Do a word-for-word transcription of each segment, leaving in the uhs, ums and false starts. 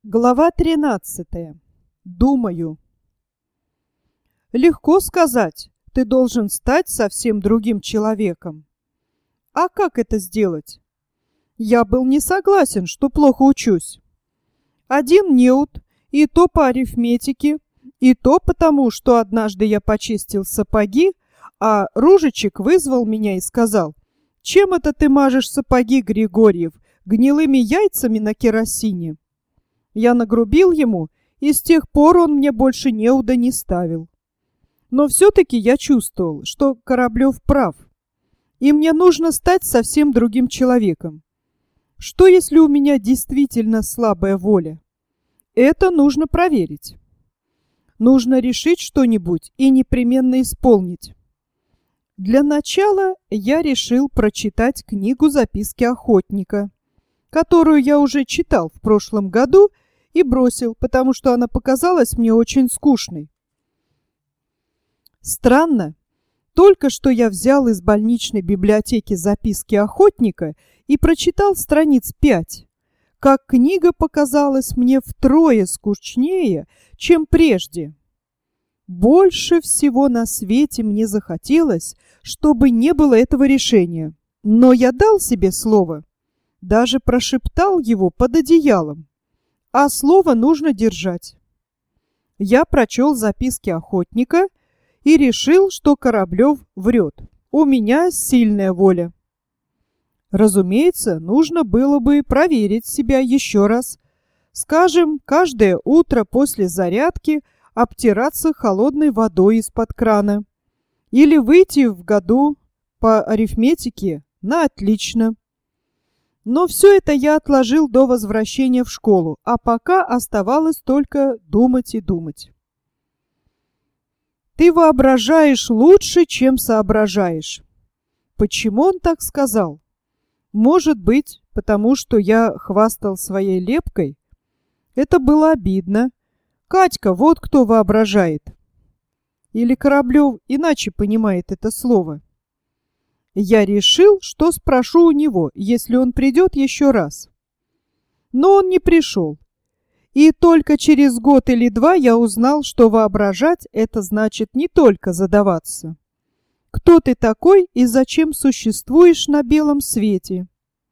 Глава тринадцатая. Думаю. Легко сказать, ты должен стать совсем другим человеком. А как это сделать? Я был не согласен, что плохо учусь. Один неуд, и то по арифметике, и то потому, что однажды я почистил сапоги, а Ружичек вызвал меня и сказал: «Чем это ты мажешь сапоги, Григорьев? Гнилыми яйцами на керосине?» Я нагрубил ему, и с тех пор он мне больше неуда не ставил. Но все-таки я чувствовал, что Кораблев прав, и мне нужно стать совсем другим человеком. Что, если у меня действительно слабая воля? Это нужно проверить. Нужно решить что-нибудь и непременно исполнить. Для начала я решил прочитать книгу «Записки охотника», которую я уже читал в прошлом году и бросил, потому что она показалась мне очень скучной. Странно, только что я взял из больничной библиотеки «Записки охотника» и прочитал страниц пять, как книга показалась мне втрое скучнее, чем прежде. Больше всего на свете мне захотелось, чтобы не было этого решения, но я дал себе слово, даже прошептал его под одеялом. А слово нужно держать. Я прочел записки охотника и решил, что Кораблев врет. У меня сильная воля. Разумеется, нужно было бы проверить себя еще раз. Скажем, каждое утро после зарядки обтираться холодной водой из-под крана. Или выйти в году по арифметике на отлично. Но все это я отложил до возвращения в школу, а пока оставалось только думать и думать. Ты воображаешь лучше, чем соображаешь. Почему он так сказал? Может быть, потому что я хвастал своей лепкой? Это было обидно. Катька, вот кто воображает. Или Кораблев иначе понимает это слово. Я решил, что спрошу у него, если он придет еще раз. Но он не пришел. И только через год или два я узнал, что воображать — это значит не только задаваться. Кто ты такой и зачем существуешь на белом свете?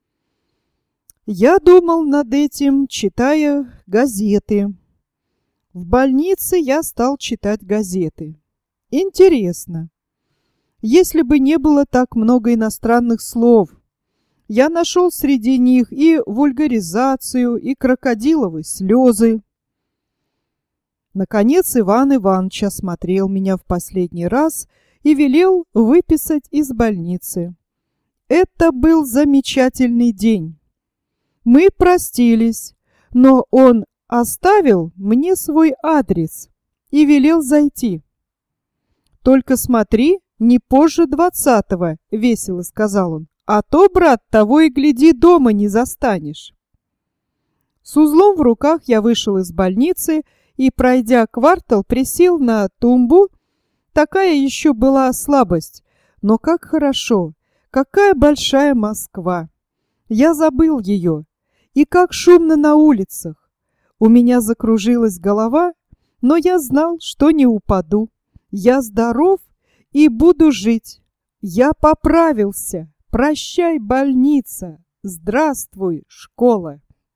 Я думал над этим, читая газеты. В больнице я стал читать газеты. Интересно. Если бы не было так много иностранных слов, я нашел среди них и вульгаризацию, и крокодиловые слезы. Наконец Иван Иванович осмотрел меня в последний раз и велел выписать из больницы. Это был замечательный день. Мы простились, но он оставил мне свой адрес и велел зайти. «Только смотри, не позже двадцатого», — весело сказал он, «а то, брат, того и гляди, дома не застанешь». С узлом в руках я вышел из больницы и, пройдя квартал, присел на тумбу. Такая еще была слабость, но как хорошо, какая большая Москва. Я забыл ее, и как шумно на улицах. У меня закружилась голова, но я знал, что не упаду. Я здоров и буду жить. Я поправился. Прощай, больница. Здравствуй, школа.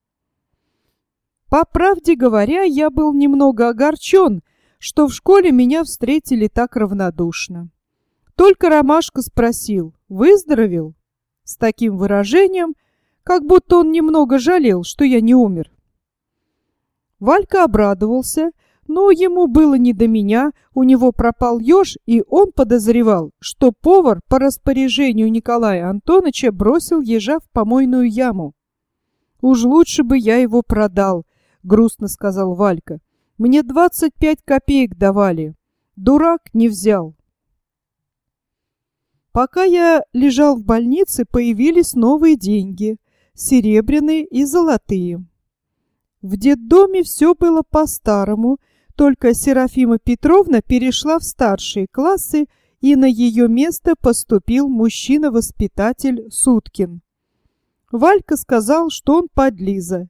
По правде говоря, я был немного огорчен, что в школе меня встретили так равнодушно. Только Ромашка спросил: «Выздоровел?» С таким выражением, как будто он немного жалел, что я не умер. Валька обрадовался, но ему было не до меня, у него пропал еж, и он подозревал, что повар по распоряжению Николая Антоновича бросил ежа в помойную яму. «Уж лучше бы я его продал», — грустно сказал Валька. «Мне двадцать пять копеек давали. Дурак не взял». Пока я лежал в больнице, появились новые деньги, серебряные и золотые. В детдоме все было по-старому, только Серафима Петровна перешла в старшие классы, и на ее место поступил мужчина-воспитатель Суткин. Валька сказал, что он подлиза,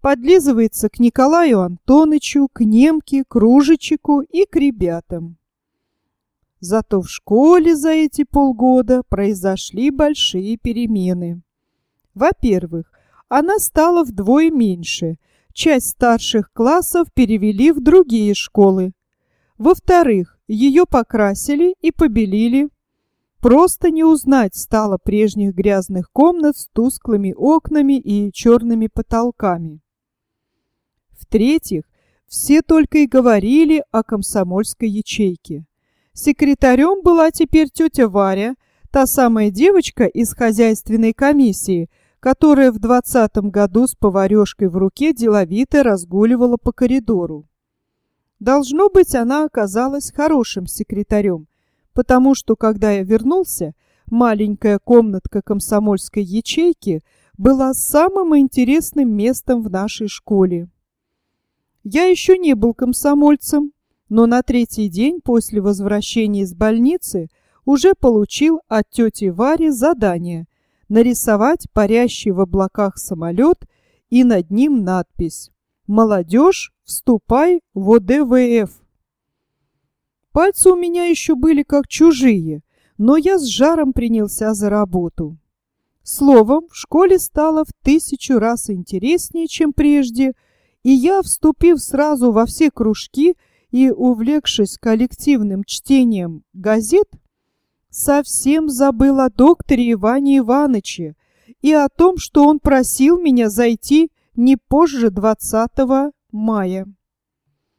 подлизывается к Николаю Антонычу, к немке, к Ружичику и к ребятам. Зато в школе за эти полгода произошли большие перемены. Во-первых, она стала вдвое меньше. Часть старших классов перевели в другие школы. Во-вторых, ее покрасили и побелили. Просто не узнать стало прежних грязных комнат с тусклыми окнами и черными потолками. В-третьих, все только и говорили о комсомольской ячейке. Секретарем была теперь тетя Варя, та самая девочка из хозяйственной комиссии, которая в двадцатом году с поварешкой в руке деловито разгуливала по коридору. Должно быть, она оказалась хорошим секретарем, потому что, когда я вернулся, маленькая комнатка комсомольской ячейки была самым интересным местом в нашей школе. Я еще не был комсомольцем, но на третий день после возвращения из больницы уже получил от тети Вари задание нарисовать парящий в облаках самолет и над ним надпись «Молодежь, вступай в О Дэ Вэ Эф». Пальцы у меня еще были как чужие, но я с жаром принялся за работу. Словом, в школе стало в тысячу раз интереснее, чем прежде, и я, вступив сразу во все кружки и увлекшись коллективным чтением газет, совсем забыл о докторе Иване Ивановиче и о том, что он просил меня зайти не позже двадцатого мая.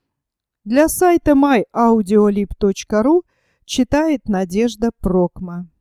Для сайта май аудиолиб точка ру читает Надежда Прокма.